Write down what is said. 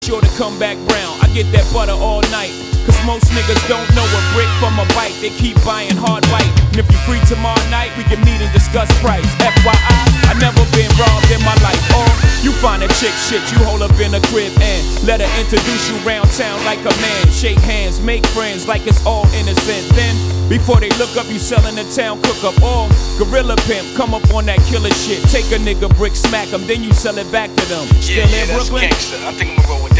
sure to come back round. I get that butter all night. Cause most niggas don't know a brick from a bite. They keep buying hard white. And if you free tomorrow night, we can meet and discuss price. FYI, I never been robbed in my life. Or you find a chick shit, you hold up in a crib and let her introduce you round town like a man. Shake hands, make friends like it's all innocent. Then, before they look up, you sellin' the town cook up. Or gorilla pimp, come up on that killer shit. Take a nigga brick, smack him, then you sell it back to them. Still in Brooklyn? That's gangsta. I think I'm gonna roll with that.